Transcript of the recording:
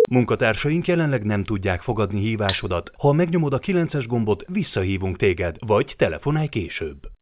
Munkatársaink jelenleg nem tudják fogadni hívásodat. Ha megnyomod a 9-es gombot, visszahívunk téged, vagy telefonálj később.